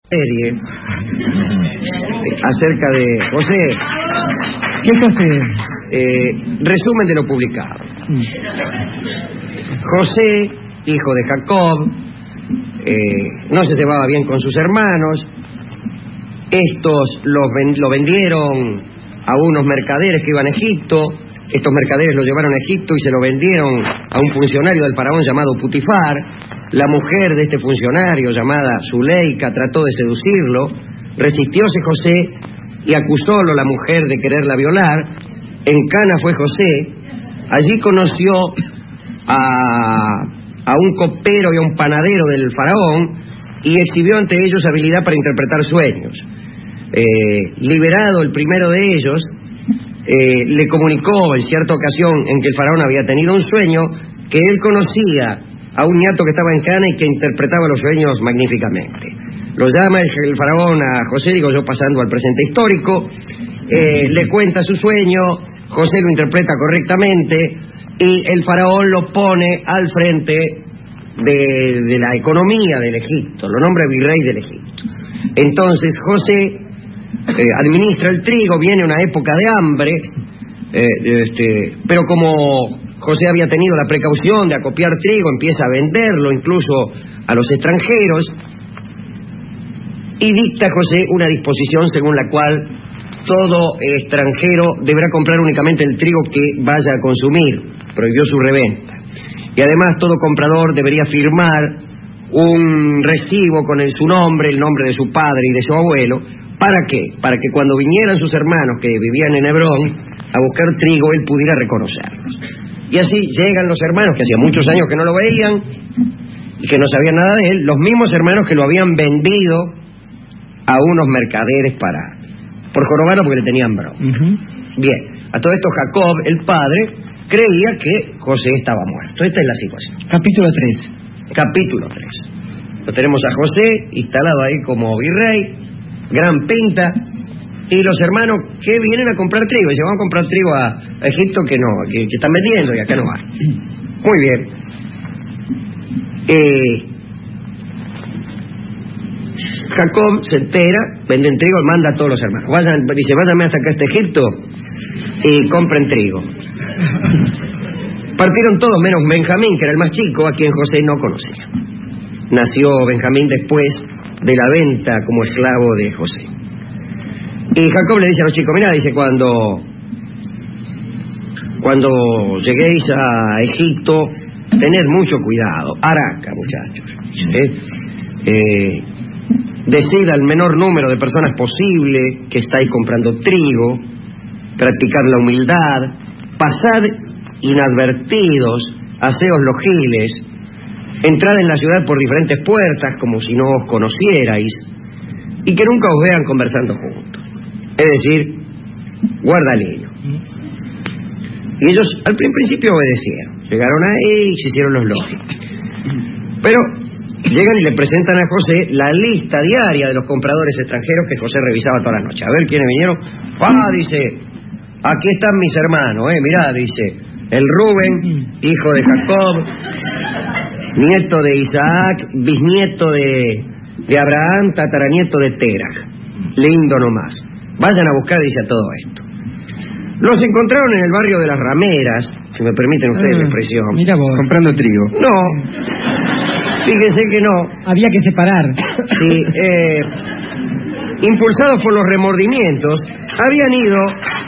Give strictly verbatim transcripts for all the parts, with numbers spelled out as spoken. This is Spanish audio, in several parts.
serie acerca de José. ¿Qué José? Eh, resumen de lo publicado. Mm. José, hijo de Jacob, eh, no se llevaba bien con sus hermanos. Estos los ven, lo vendieron a unos mercaderes que iban a Egipto. Estos mercaderes lo llevaron a Egipto y se lo vendieron a un funcionario del faraón llamado Putifar. La mujer de este funcionario, llamada Zuleika, trató de seducirlo. Resistióse José y acusólo la mujer de quererla violar. En Cana fue José. Allí conoció a, a un copero y a un panadero del faraón y exhibió ante ellos habilidad para interpretar sueños. Eh, liberado el primero de ellos, eh, le comunicó en cierta ocasión en que el faraón había tenido un sueño que él conocía a un niato que estaba en Cana y que interpretaba los sueños magníficamente. Lo llama el, el faraón a José, digo yo pasando al presente histórico, eh, le cuenta su sueño, José lo interpreta correctamente y el faraón lo pone al frente de, de la economía del Egipto, lo nombra virrey del Egipto. Entonces José eh, administra el trigo, viene una época de hambre, eh, este, pero como José había tenido la precaución de acopiar trigo, empieza a venderlo incluso a los extranjeros y dicta José una disposición según la cual todo extranjero deberá comprar únicamente el trigo que vaya a consumir, prohibió su reventa. Y además todo comprador debería firmar un recibo con el, su nombre, el nombre de su padre y de su abuelo. ¿Para qué? Para que cuando vinieran sus hermanos que vivían en Hebrón a buscar trigo, él pudiera reconocerlos. Y así llegan los hermanos que hacía muchos años que no lo veían y que no sabían nada de él, los mismos hermanos que lo habían vendido a unos mercaderes para por jorobarlo porque le tenían broma. Uh-huh. Bien, a todo esto Jacob, el padre, creía que José estaba muerto. Esta es la situación. Capítulo tres. Capítulo tres. Lo tenemos a José instalado ahí como virrey, gran pinta. Y los hermanos que vienen a comprar trigo, y se van a comprar trigo a, a Egipto que no, que, que están vendiendo y acá no hay. Muy bien. Eh, Jacob se entera, venden trigo y manda a todos los hermanos. Vayan, dice, váyanme hasta acá a este Egipto y compren trigo. Partieron todos menos Benjamín, que era el más chico, a quien José no conocía. Nació Benjamín después de la venta como esclavo de José. Y Jacob le dice a los chicos, mirá, dice, cuando cuando lleguéis a Egipto, tened mucho cuidado, araca, muchachos. ¿eh? Eh, decid al menor número de personas posible que estáis comprando trigo, practicar la humildad, pasad inadvertidos, haceos los giles, entrad en la ciudad por diferentes puertas como si no os conocierais, y que nunca os vean conversando juntos. Es decir, guardalino. Y ellos al principio obedecieron. Llegaron ahí y se hicieron los lógicos. Pero llegan y le presentan a José la lista diaria de los compradores extranjeros que José revisaba todas las noches. A ver quiénes vinieron. Ah, dice, aquí están mis hermanos, eh, mirá, dice, el Rubén, hijo de Jacob, nieto de Isaac, bisnieto de, de Abraham, tataranieto de Terah. Lindo nomás. Vayan a buscar, dice, a todo esto. Los encontraron en el barrio de las Rameras, si me permiten ustedes la expresión. Mira vos. Comprando trigo. No, fíjense que no. Había que separar. Sí, eh, impulsados por los remordimientos, habían ido,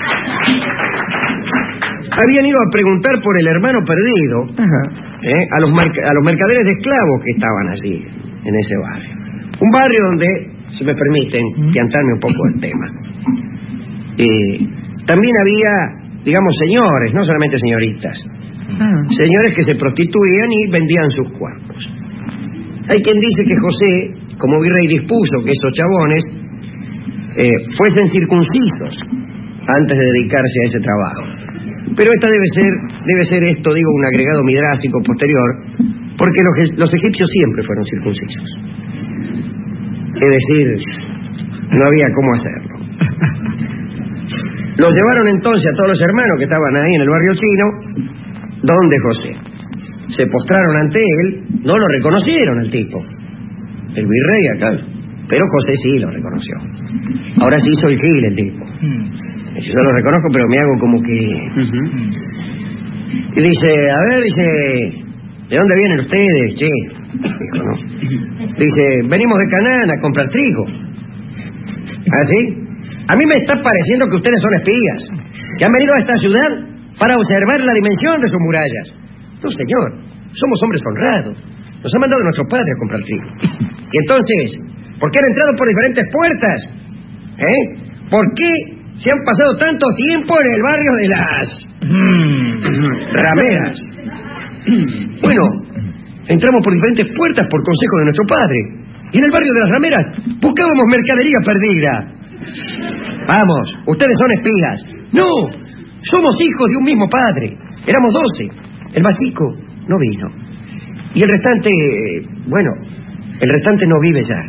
habían ido a preguntar por el hermano perdido, eh, a los a los mercaderes de esclavos que estaban allí, en ese barrio. Un barrio donde, si me permiten, piantarme un poco el tema. Eh, también había, digamos, señores, no solamente señoritas, ah. señores que se prostituían y vendían sus cuerpos. Hay quien dice que José, como virrey, dispuso que esos chabones eh, fuesen circuncisos antes de dedicarse a ese trabajo. Pero esta debe ser, debe ser esto, digo, un agregado midrásico posterior, porque los, los egipcios siempre fueron circuncisos. Es decir, no había cómo hacerlo. Los llevaron entonces a todos los hermanos que estaban ahí en el barrio chino, donde José. Se postraron ante él, no lo reconocieron al tipo. El virrey acá, Pero José sí lo reconoció. Ahora sí soy Gil el tipo. Yo no lo reconozco, pero me hago como que... Uh-huh. Y dice, a ver, dice, ¿de dónde vienen ustedes, che? Dijo, no. Dice, venimos de Canaán a comprar trigo. ¿Ah, sí? A mí me está pareciendo que ustedes son espías, que han venido a esta ciudad para observar la dimensión de sus murallas. No, señor, somos hombres honrados. Nos ha mandado nuestro padre a comprar trigo. Y entonces, ¿por qué han entrado por diferentes puertas? ¿Eh? ¿Por qué se han pasado tanto tiempo en el barrio de las... rameras? Bueno, entramos por diferentes puertas por consejo de nuestro padre. Y en el barrio de las rameras buscábamos mercadería perdida. Vamos, ustedes son espías. No, somos hijos de un mismo padre. Éramos doce. El más chico no vino. Y el restante, bueno, el restante no vive ya.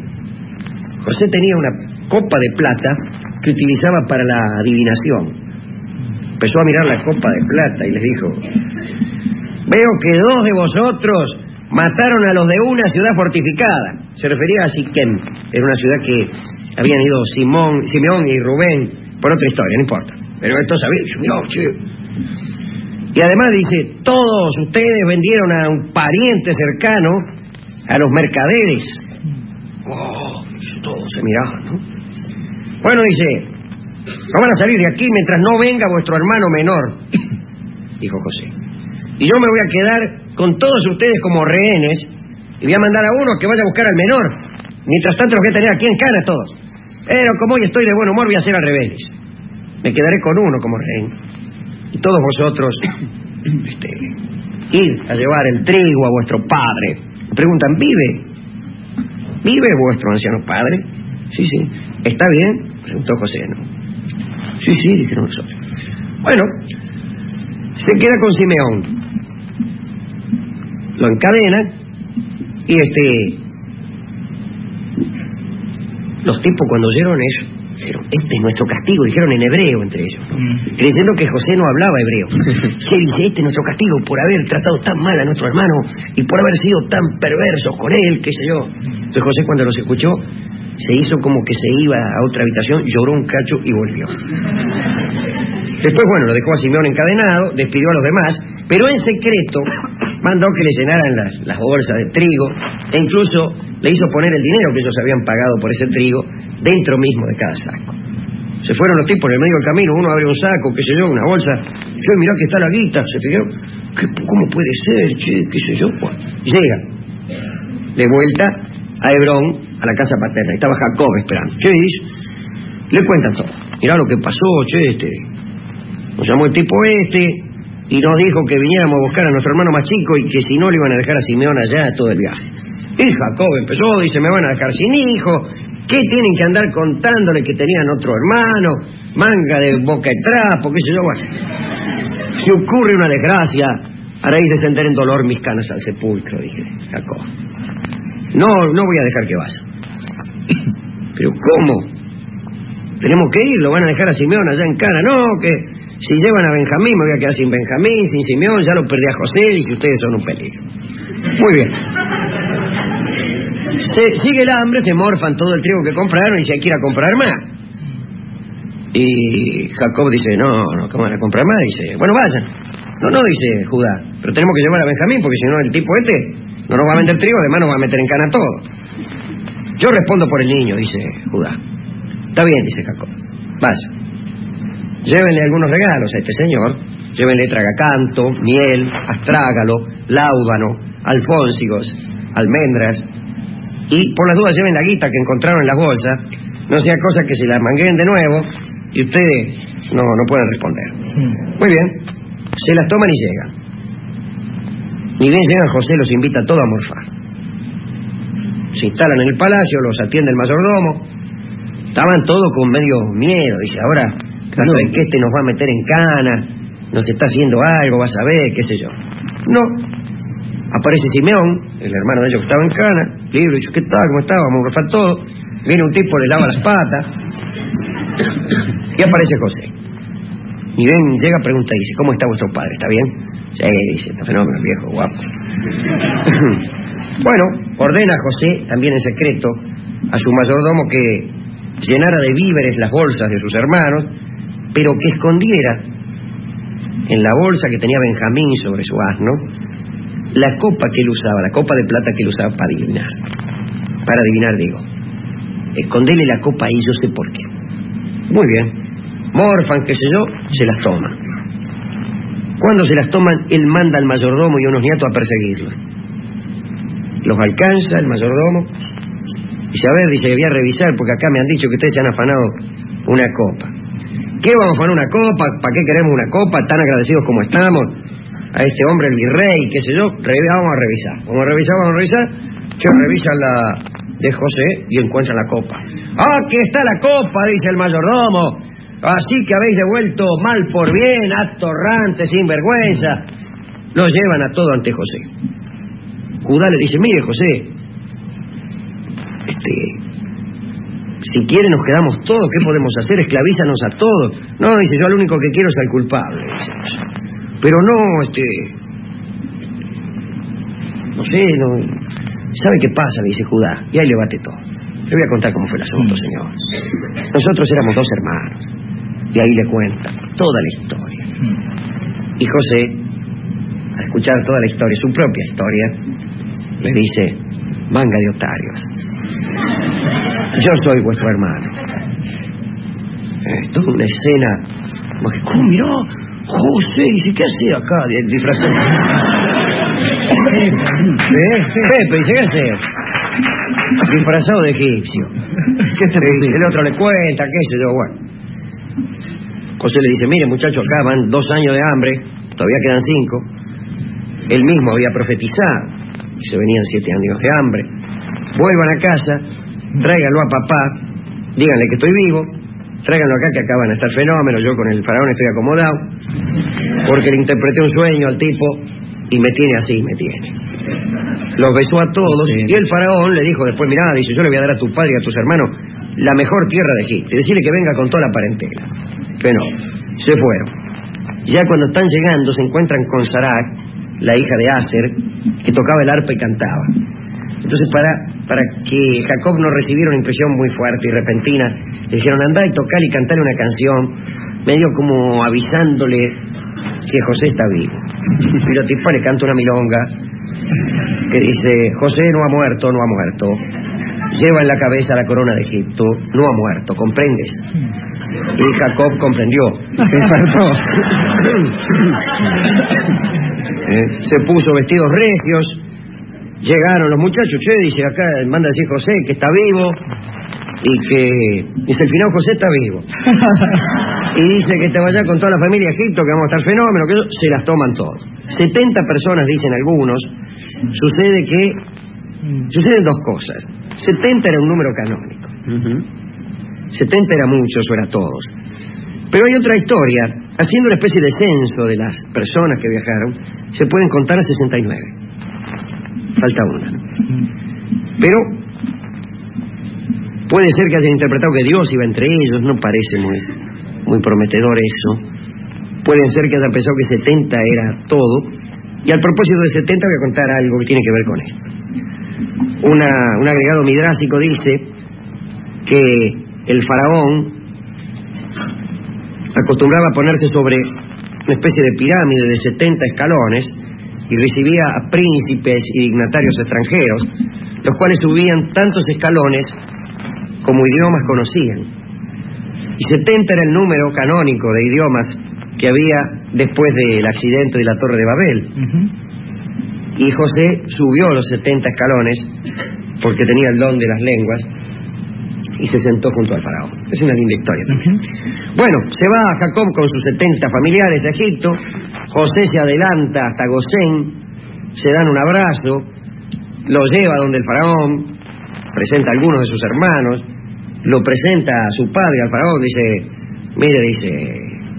José tenía una copa de plata que utilizaba para la adivinación. Empezó a mirar la copa de plata y les dijo: veo que dos de vosotros mataron a los de una ciudad fortificada. Se refería a Siquem. Era una ciudad que habían ido Simón, Simeón y Rubén por otra historia, no importa. Pero esto sabía, yo, che. Y además dice, todos ustedes vendieron a un pariente cercano, a los mercaderes. Oh, todos se miraban, ¿no? Bueno, dice, no van a salir de aquí mientras no venga vuestro hermano menor, dijo José. Y yo me voy a quedar con todos ustedes como rehenes y voy a mandar a uno que vaya a buscar al menor. Mientras tanto los voy a tener aquí en Cana todos. Pero como hoy estoy de buen humor, voy a hacer al revés. Me quedaré con uno como rehén. Y todos vosotros, este, id a llevar el trigo a vuestro padre. Me preguntan, ¿vive? ¿Vive vuestro anciano padre? Sí, sí. ¿Está bien? Preguntó José, ¿no? Sí, sí, dijeron nosotros. Bueno, se queda con Simeón. Lo encadena y este... los tipos cuando oyeron eso dijeron, este es nuestro castigo, dijeron en hebreo entre ellos, ¿no? Mm. Creyendo que José no hablaba hebreo. ¿Qué dice? Este es nuestro castigo por haber tratado tan mal a nuestro hermano y por haber sido tan perversos con él, qué sé yo. Entonces José, cuando los escuchó, se hizo como que se iba a otra habitación, lloró un cacho y volvió. Después, bueno, lo dejó a Simeón encadenado, despidió a los demás, pero en secreto mandó que le llenaran las, las bolsas de trigo e incluso le hizo poner el dinero que ellos habían pagado por ese trigo dentro mismo de cada saco. Se fueron los tipos en el medio del camino, uno abre un saco, qué sé yo, una bolsa, yo mirá que está la guita, se fijaron, ¿cómo puede ser, che, qué sé yo? Bueno, llega de vuelta a Hebrón, a la casa paterna, y estaba Jacob esperando. ¿Qué dice? Le cuentan todo. Mirá lo que pasó, che, este, nos llamó el tipo este y nos dijo que viniéramos a buscar a nuestro hermano más chico y que si no le iban a dejar a Simeón allá todo el viaje. Y Jacob empezó, dice, me van a dejar sin hijo, ¿qué tienen que andar contándole que tenían otro hermano? Manga de boca de trapo, qué sé yo, bueno. Si ocurre una desgracia, haréis descender en dolor mis canas al sepulcro, dije Jacob. No, no voy a dejar que vaya. ¿Pero cómo? Tenemos que ir, lo van a dejar a Simeón allá en Cana. No, que si llevan a Benjamín me voy a quedar sin Benjamín, sin Simeón, ya lo perdí a José y que ustedes son un peligro. Muy bien. Se, sigue el hambre, se morfan todo el trigo que compraron y se hay que ir a comprar más. Y Jacob dice, no, no, ¿cómo van a comprar más? Dice, bueno, vayan. No, no, dice Judá, pero tenemos que llevar a Benjamín porque si no el tipo este no nos va a vender trigo, además nos va a meter en cana todo. Yo respondo por el niño, dice Judá. Está bien, dice Jacob. Vaya. Llévenle algunos regalos a este señor. Llévenle tragacanto, miel, astrágalo, láudano, alfónsigos, almendras. Y por las dudas lleven la guita que encontraron en las bolsas. No sea cosa que se la mangueen de nuevo y ustedes no, no pueden responder. Muy bien. Se las toman y llegan. Ni bien llegan, José los invita a todos a morfar. Se instalan en el palacio, los atiende el mayordomo. Estaban todos con medio miedo. Dice, ahora, caso de que este nos va a meter en cana, nos está haciendo algo, vas a ver, qué sé yo. No. Aparece Simeón, el hermano de ellos que estaba en cana, libre, dice, ¿qué tal? ¿Cómo está? Vamos a morfar todo. Viene un tipo, le lava las patas. Y aparece José. Y ven, llega, pregunta y dice, ¿cómo está vuestro padre? ¿Está bien? Sí, dice, está fenómeno, viejo, guapo. Bueno, ordena a José, también en secreto, a su mayordomo que llenara de víveres las bolsas de sus hermanos, pero que escondiera en la bolsa que tenía Benjamín sobre su asno la copa que él usaba, la copa de plata que él usaba para adivinar. Para adivinar, digo. Escondele la copa ahí, yo sé por qué. Muy bien. Morfan, qué sé yo, se las toma. Cuando se las toman, él manda al mayordomo y a unos nietos a perseguirlos. Los alcanza el mayordomo. Dice, a ver, dice, voy a revisar porque acá me han dicho que ustedes se han afanado una copa. ¿Qué vamos a afanar una copa? ¿Para qué queremos una copa? Tan agradecidos como estamos a este hombre, el virrey, qué sé yo. Re vamos a revisar. Vamos a revisar, vamos a revisar. Que revisan la de José y encuentran la copa. ¡Ah, aquí está la copa!, dice el mayordomo. Así que habéis devuelto mal por bien, atorrante, sin vergüenza. Los llevan a todo ante José. Judá le dice, mire, José, este, si quiere nos quedamos todos, ¿qué podemos hacer? Esclavízanos a todos. No, dice, yo lo único que quiero es al culpable, dice. Pero no, este, no sé, no, ¿sabe qué pasa?, le dice Judá, y ahí le bate todo. Le voy a contar cómo fue el asunto, señor. Nosotros éramos dos hermanos, y ahí le cuenta toda la historia. Y José, al escuchar toda la historia, su propia historia, le dice, manga de otarios, yo soy vuestro hermano. Esto es una escena. ¿Cómo miró? José, dice, ¿qué hace acá? Disfrazado. Pepe, dice, ¿qué hace? Disfrazado de egipcio. ¿Qué te dice? El otro le cuenta, qué sé yo, bueno. José le dice, mire, muchachos, acá van dos años de hambre, todavía quedan cinco. Él mismo había profetizado y se venían siete años de hambre. Vuelvan a casa, tráiganlo a papá, díganle que estoy vivo, tráiganlo acá que acaban de estar fenómenos, yo con el faraón estoy acomodado, porque le interpreté un sueño al tipo y me tiene así, me tiene. Los besó a todos y el faraón le dijo después, mirá, dice, yo le voy a dar a tu padre y a tus hermanos la mejor tierra de Egipto, y decirle que venga con toda la parentela. Que no, se fueron. Ya cuando están llegando se encuentran con Sarai, la hija de Aser, que tocaba el arpa y cantaba. Entonces, para para que Jacob no recibiera una impresión muy fuerte y repentina, le dijeron, andá y tocar y cantar una canción, medio como avisándole que José está vivo. Y la tipa le canta una milonga que dice, José no ha muerto, no ha muerto, lleva en la cabeza la corona de Egipto, no ha muerto, ¿comprendes? Y Jacob comprendió. eh, se puso vestidos regios. Llegaron los muchachos, che, dice, acá manda a decir José que está vivo y que, dice, al final José está vivo. Y dice que te vaya con toda la familia a Egipto, que vamos a estar fenómeno, que eso, se las toman todos. setenta personas, dicen algunos. Sucede que, suceden dos cosas. setenta era un número canónico. Uh-huh. setenta era muchos o era todos. Pero hay otra historia. Haciendo una especie de censo de las personas que viajaron, se pueden contar a sesenta y nueve. Falta una. Pero puede ser que hayan interpretado que Dios iba entre ellos. No parece muy, muy prometedor eso. Pueden ser que hayan pensado que setenta era todo. Y al propósito de setenta voy a contar algo que tiene que ver con esto. Una, un agregado midrásico dice que el faraón acostumbraba a ponerse sobre una especie de pirámide de setenta escalones y recibía a príncipes y dignatarios extranjeros, los cuales subían tantos escalones como idiomas conocían. Y setenta era el número canónico de idiomas que había después del accidente de la Torre de Babel. Uh-huh. Y José subió los setenta escalones porque tenía el don de las lenguas y se sentó junto al faraón. Es una linda historia. Uh-huh. Bueno, se va Jacob con sus setenta familiares a Egipto. José se adelanta hasta Gosén, se dan un abrazo, lo lleva donde el faraón, presenta a algunos de sus hermanos, lo presenta a su padre, al faraón, dice, mire, dice,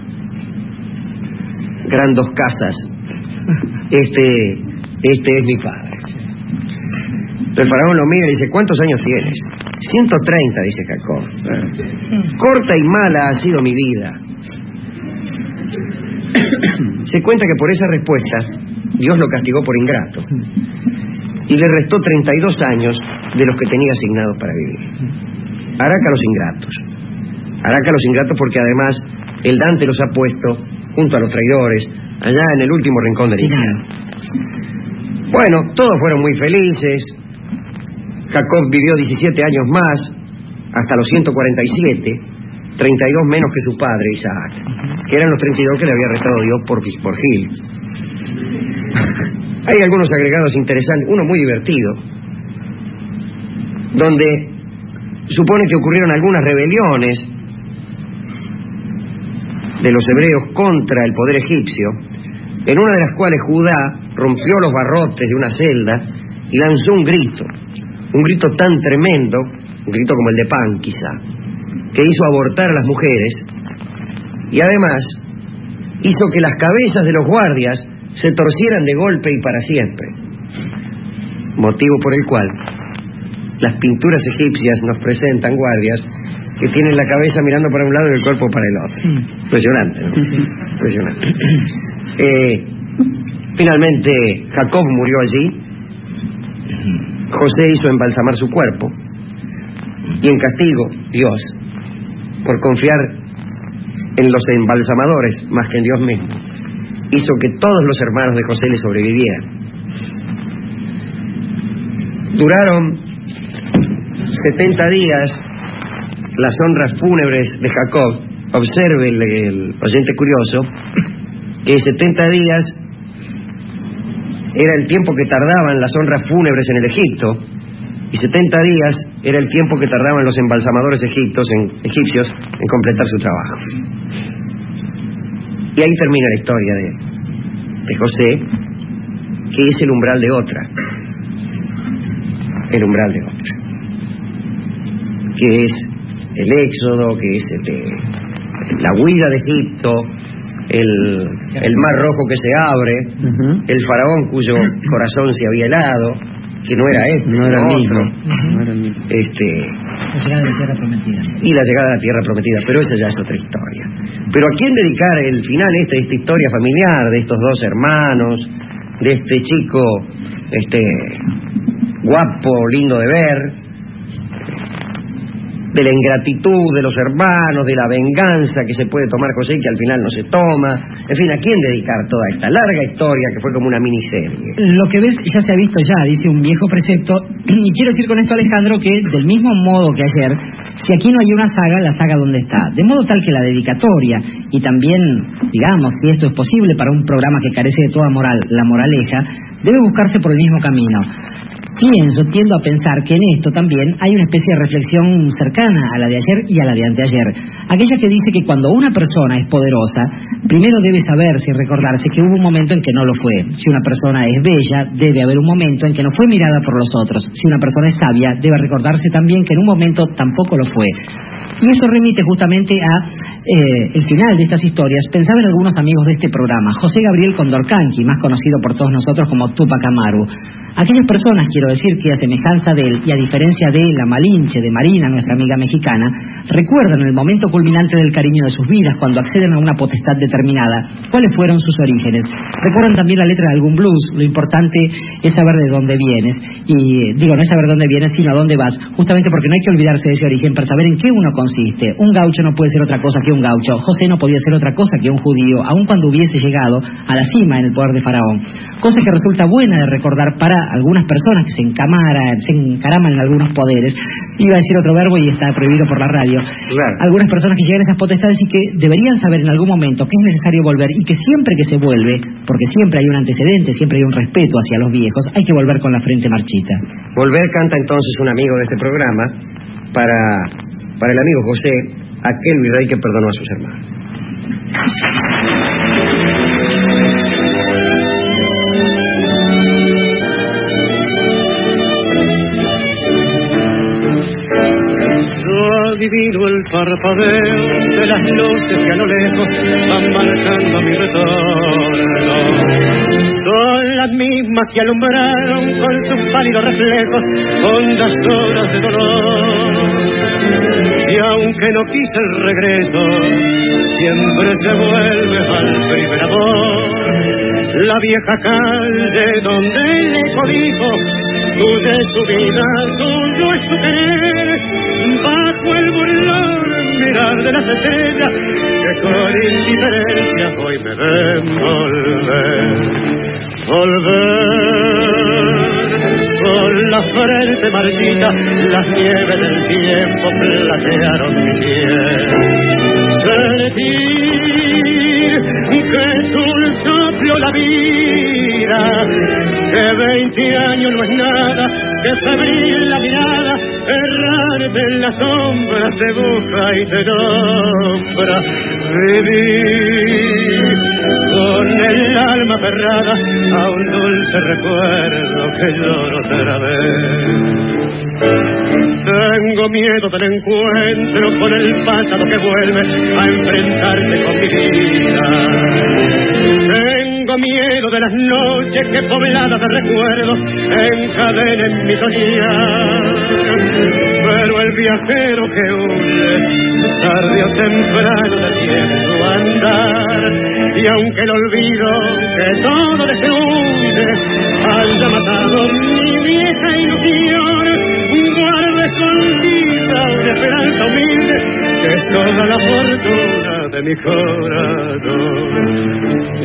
gran dos casas, este, este es mi padre. El faraón lo mira y dice, ¿cuántos años tienes? ciento treinta, dice Jacob. Corta y mala ha sido mi vida. Se cuenta que por esas respuestas Dios lo castigó por ingrato y le restó treinta y dos años de los que tenía asignados para vivir. Araca a los ingratos. Araca a los ingratos porque además el Dante los ha puesto junto a los traidores, allá en el último rincón del infierno. Bueno, todos fueron muy felices. Jacob vivió diecisiete años más, hasta los ciento cuarenta y siete, treinta y dos menos que su padre Isaac, que eran los treinta y dos que le había restado Dios por, por Gil. Hay algunos agregados interesantes, uno muy divertido, donde supone que ocurrieron algunas rebeliones de los hebreos contra el poder egipcio, en una de las cuales Judá rompió los barrotes de una celda y lanzó un grito, un grito tan tremendo, un grito como el de Pan quizá, que hizo abortar a las mujeres y además hizo que las cabezas de los guardias se torcieran de golpe y para siempre, motivo por el cual las pinturas egipcias nos presentan guardias que tienen la cabeza mirando para un lado y el cuerpo para el otro. Impresionante, ¿no? Impresionante. Eh, finalmente Jacob murió allí. José hizo embalsamar su cuerpo y en castigo Dios, por confiar en los embalsamadores más que en Dios mismo, hizo que todos los hermanos de José le sobrevivieran. Duraron setenta días las honras fúnebres de Jacob. Observe el, el oyente curioso que setenta días era el tiempo que tardaban las honras fúnebres en el Egipto y setenta días era el tiempo que tardaban los embalsamadores egipcios en, egipcios en completar su trabajo. Y ahí termina la historia de, de José, que es el umbral de otra, el umbral de otra, que es el éxodo, que es el de, la huida de Egipto, el, el mar rojo que se abre, uh-huh. el faraón cuyo corazón se había helado, que no era este, no era otro, mismo. No era mismo. Este, la llegada de la tierra prometida. Y la llegada de la tierra prometida, pero esa ya es otra historia. Pero ¿a quién dedicar el final este, esta historia familiar de estos dos hermanos, de este chico este guapo, lindo de ver, de la ingratitud de los hermanos, de la venganza que se puede tomar José y que al final no se toma? En fin, ¿a quién dedicar toda esta larga historia que fue como una miniserie? Lo que ves ya se ha visto ya, dice un viejo precepto, y quiero decir con esto, Alejandro, que del mismo modo que ayer, si aquí no hay una saga, la saga ¿dónde está? De modo tal que la dedicatoria, y también, digamos, si esto es posible para un programa que carece de toda moral, la moraleja, debe buscarse por el mismo camino. Pienso, tiendo a pensar que en esto también hay una especie de reflexión cercana a la de ayer y a la de anteayer. Aquella que dice que cuando una persona es poderosa, primero debe saberse y recordarse que hubo un momento en que no lo fue. Si una persona es bella, debe haber un momento en que no fue mirada por los otros. Si una persona es sabia, debe recordarse también que en un momento tampoco lo fue. Y eso remite justamente a eh, el final de estas historias. Pensaba en algunos amigos de este programa, José Gabriel Condorcanqui, más conocido por todos nosotros como Tupac Amaru. Aquellas personas, quiero decir, que a semejanza de él y a diferencia de la Malinche, de Marina, nuestra amiga mexicana, recuerdan el momento culminante del cariño de sus vidas cuando acceden a una potestad determinada, cuáles fueron sus orígenes. Recuerdan también la letra de algún blues. Lo importante es saber de dónde vienes. Y digo, no es saber dónde vienes, sino a dónde vas, justamente porque no hay que olvidarse de ese origen para saber en qué uno consiste. Un gaucho no puede ser otra cosa que un gaucho. José no podía ser otra cosa que un judío, aun cuando hubiese llegado a la cima en el poder de Faraón. Cosa que resulta buena de recordar para algunas personas que se encamaran, se encaraman en algunos poderes. Iba a decir otro verbo y está prohibido por la radio. Claro. Algunas personas que llegan a esas potestades y que deberían saber en algún momento que es necesario volver, y que siempre que se vuelve, porque siempre hay un antecedente, siempre hay un respeto hacia los viejos, hay que volver con la frente marchita. Volver canta entonces un amigo de este programa para, para el amigo José, aquel virrey que perdonó a sus hermanos. Adivino el parpadeo de las luces que a lo lejos van marcando mi retorno. Son las mismas que alumbraron con sus pálidos reflejos hondas horas de dolor. Y aunque que no quise el regreso, siempre se vuelve al primer amor. La vieja calle donde le codijo, tuya es su vida, tuyo es su querer, bajo el burlón mirar de las estrellas que con indiferencia hoy me ven volver, volver. Con la frente marchita, las nieves del tiempo platearon mi piel. Sentir que es un soplo la vida, que veinte años no es nada, que febril la mirada, errante en las sombras te busca y te nombra. Vivir con el alma aferrada a un dulce recuerdo que lloro otra vez. Tengo miedo del encuentro con el pasado que vuelve a enfrentarse con mi vida. Tengo miedo de las noches que pobladas de recuerdos encadenen mi soñar. Pero el viajero que huye tarde o temprano detiene su andar, y aunque el olvido que todo destruye haya matado mi vieja ilusión, guardo escondida una esperanza humilde que es toda la fortuna de mi corazón.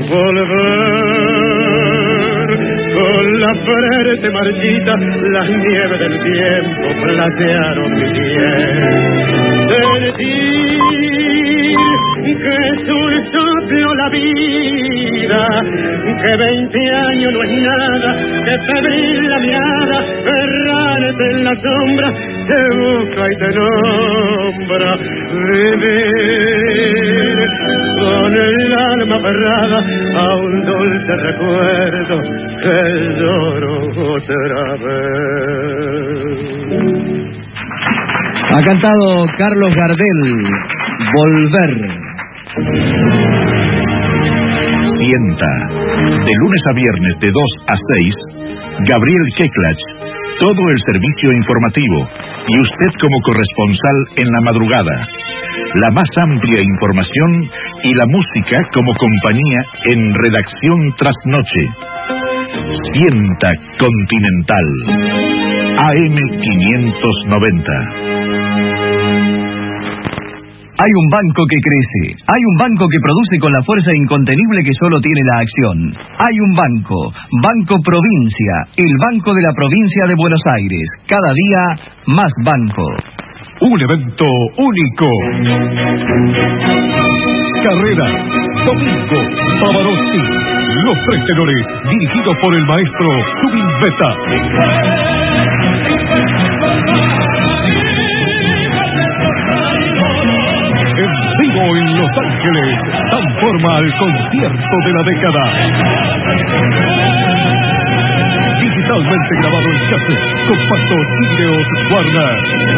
Volver con la frente marchita, las nieves del tiempo platearon mi piel. Sentir que es un soplo la vida, que veinte años no es nada, que febril la mirada, errante en la sombra, te busca y te nombra. Vivir con el alma aferrada a un dulce recuerdo que lloro otra vez. Ha cantado Carlos Gardel, Volver. Sienta, de lunes a viernes de dos a seis, Gabriel Keklach, todo el servicio informativo y usted como corresponsal en la madrugada. La más amplia información y la música como compañía en redacción tras noche. Sienta Continental, A M quinientos noventa. Hay un banco que crece, hay un banco que produce con la fuerza incontenible que solo tiene la acción. Hay un banco, Banco Provincia, el banco de la provincia de Buenos Aires. Cada día más banco. Un evento único. Carrera, Domingo, Pavarotti, Los Tres Tenores, dirigido por el maestro Zubin Mehta. En vivo en Los Ángeles, dan forma al concierto de la década. Digitalmente grabado en cassette, compacto Videos Warner.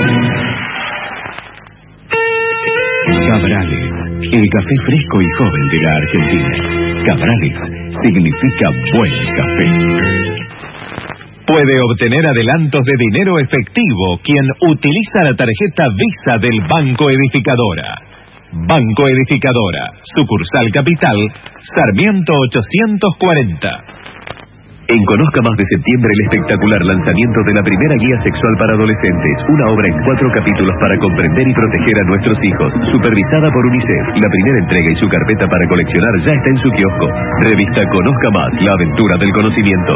Cabrales, el café fresco y joven de la Argentina. Cabrales significa buen café. Puede obtener adelantos de dinero efectivo quien utiliza la tarjeta Visa del Banco Edificadora. Banco Edificadora, sucursal Capital, Sarmiento ochocientos cuarenta. En Conozca Más de septiembre, el espectacular lanzamiento de la primera guía sexual para adolescentes, una obra en cuatro capítulos para comprender y proteger a nuestros hijos, supervisada por UNICEF. La primera entrega y su carpeta para coleccionar ya está en su kiosco. Revista Conozca Más, la aventura del conocimiento.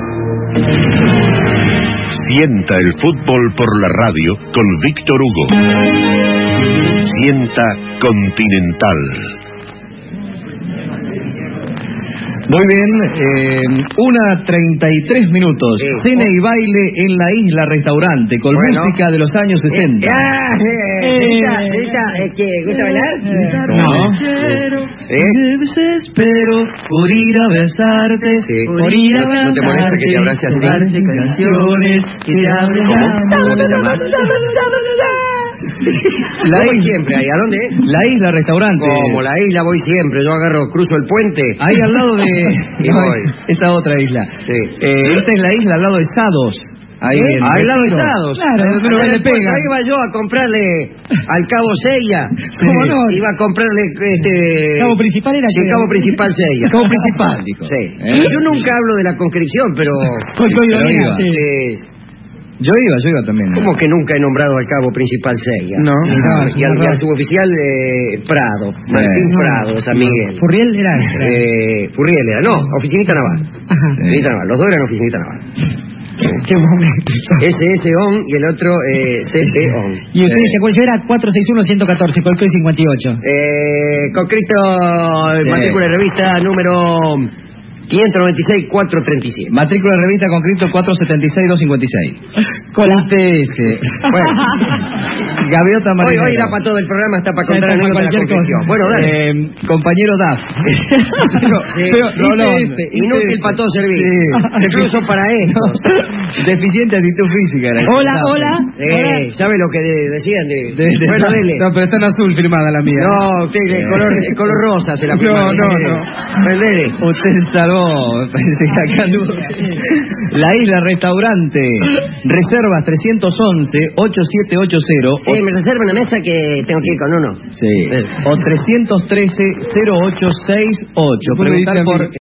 Sienta el fútbol por la radio con Víctor Hugo. Sienta Continental. Muy bien, eh, una treinta y tres minutos. Sí. Cena y baile en la Isla Restaurante con Bueno. música de los años sesenta. Ah, eh, ¿qué? ¿Gusta bailar? No. ¿Eh? Desespero por ir a besarte, Sí. por ir a ¿No te- no te molesta que te abrace así? cantarte canciones que te abren ¿Cómo? la ¿Cómo te llamas? La Yo voy isla, siempre ahí. ¿A dónde? la Isla Restaurante. Como la isla voy siempre. Yo agarro, cruzo el puente. Ahí al lado de... Y no, voy. esa otra isla. Sí. Eh, esta es la isla al lado de Sados. Ahí, ¿Eh? en Al lado de Retiro. Estados. Claro, Ahí, pero le después, pega. ahí iba yo a comprarle al Cabo Sella. ¿Cómo no? Iba a comprarle este... Cabo Principal era Sí, que- Cabo Principal Sella. Cabo Principal, dijo. Sí. ¿Eh? Yo nunca hablo de la conscripción, pero... Con tu Pero ironía, iba. sí. eh, Yo iba, yo iba también. ¿Cómo que nunca he nombrado al Cabo Principal Sella? No. Y, No, y al, no, y al no. suboficial eh, Prado, Martín No. Prado, de San Miguel. Furriel era... Eh, Furriel era, no, oficinista naval. Ajá. Oficinista naval, los dos eran oficinista naval. Qué momento. S S O N y el otro eh, C P O N. Y usted dice, ¿cuál yo era? cuatro seis uno uno uno cuatro, cualquier cincuenta y ocho. Eh, concreto, Sí. matrícula de revista número quinientos noventa y seis cuatrocientos treinta y siete. Matrícula de revista con Cristo cuatro setenta y seis dos cincuenta y seis. Cola. U T S. Bueno, Gaviota hoy, Marinera. hoy da para todo el programa, está para Ya contar está para anécdotas de la cualquier confesión. cosa. Bueno, dale. Eh, compañero D A F. Pero, Sí, pero, I T S, I T S. inútil para todo servir. Sí. Incluso para esto. Deficiente actitud física. Era. Hola, hola. Eh, ¿sabe lo que de- decían de, De- de- bueno, dele. No, pero está en azul firmada la mía. No, usted el color, el color rosa se la No, firma. no, no. Dele. Usted salvó, me parece que acá no. La Isla Restaurante, reservas trescientos once ocho siete ocho cero Eh, me reserva una mesa que tengo que ir con uno. sí, o trescientos trece cero ocho seis ocho. Después me Preguntar dice a por mí.